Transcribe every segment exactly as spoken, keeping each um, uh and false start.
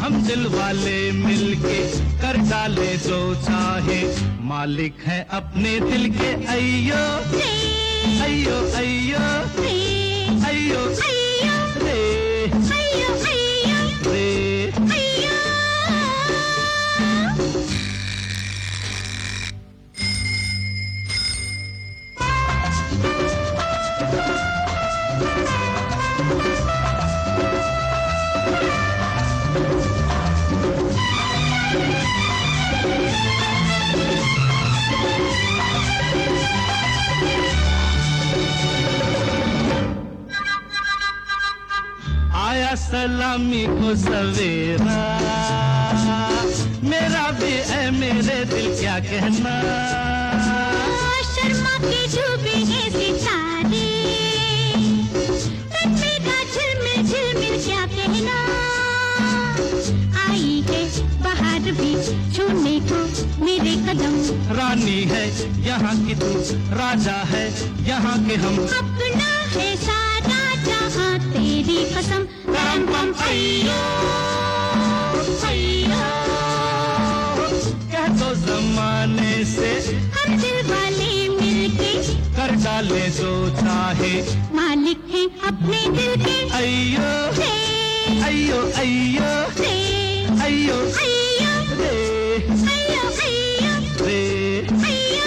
हम दिल वाले मिलके कर डाले जो चाहे, मालिक हैं अपने दिल के। अय्यो अय्यो अय्यो अय्यो रे अय्यो अय्यो रे। अय्यो। आया सलामी को सवेरा, मेरा भी है मेरे दिल क्या कहना। शर्मा के डूबे हैं सितारे, तन मेरा झिलमिल झिलमिल क्या कहना। आई है बाहर भी छूने को मेरे कदम, रानी है यहाँ की तू, राजा है यहाँ के हम। अपना है सारा जहाँ तेरी कसम। परम पम अय्यो अय्यो, कह दो जमाने से हम दिल वाले मिलके कर डाले जो चाहे, मालिक हैं अपने दिल के। अय्यो रे अय्यो अय्यो रे अय्यो अय्यो रे अय्यो अय्यो रे। अय्यो।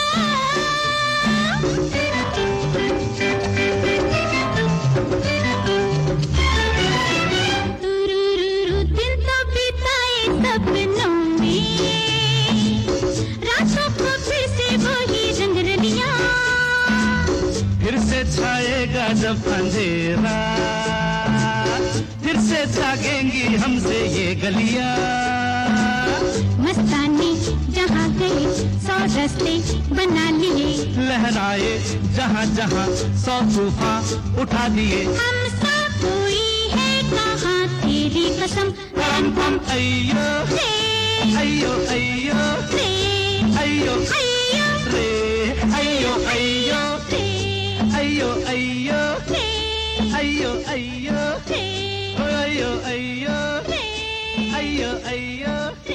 तुरुरुरु दिन तो बिताए सपनों में, रातों को फिर से वही रंग रलियां। फिर से छाएगा जब अंधेरा, फिर से जागेंगी हमसे ये गलियां। मस्तानी जहाँ गए सौ रास्ते बना लिए, लहराए जहाँ जहाँ सौ तूफान उठा दिए। हम सब कोई है कहाँ तेरी कसम। परम पम अय्यो रे अय्यो अय्यो रे अय्यो अय्यो रे अय्यो अय्यो रे अय्यो अय्यो रे अय्यो अय्यो रे अय्यो अय्यो रे अय्यो अय्यो